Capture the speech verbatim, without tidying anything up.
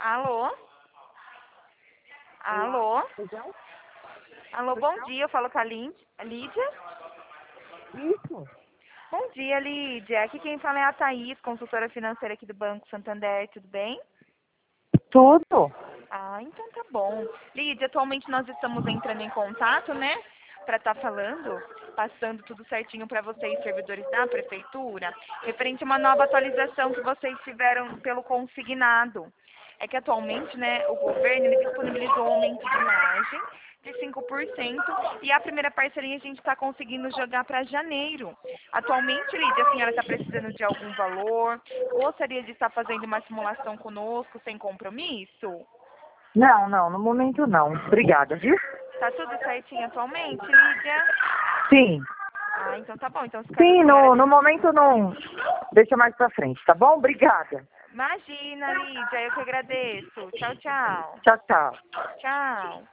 Alô? Alô? Legal? Alô, bom dia. Eu falo com a Lin- a Lídia. Isso. Bom dia, Lídia. Aqui quem fala é a Thaís, consultora financeira aqui do Banco Santander. Tudo bem? Tudo. Ah, então tá bom. Lídia, atualmente nós estamos entrando em contato, né? Para estar falando, passando tudo certinho para vocês, servidores da prefeitura, referente a uma nova atualização que vocês tiveram pelo consignado. É que atualmente, né, o governo ele disponibilizou um aumento de margem de cinco por cento e a primeira parceria a gente está conseguindo jogar para janeiro. Atualmente, Lídia, a senhora está precisando de algum valor? Gostaria de estar fazendo uma simulação conosco sem compromisso? Não, não, no momento não. Obrigada, viu? Tá tudo certinho atualmente, Lídia? Sim. Ah, então tá bom. Então, se caso a Sim, senhora... no, no momento não. Deixa mais pra frente, tá bom? Obrigada. Imagina, Lídia, eu que agradeço. Tchau, tchau. Tchau, tchau. Tchau.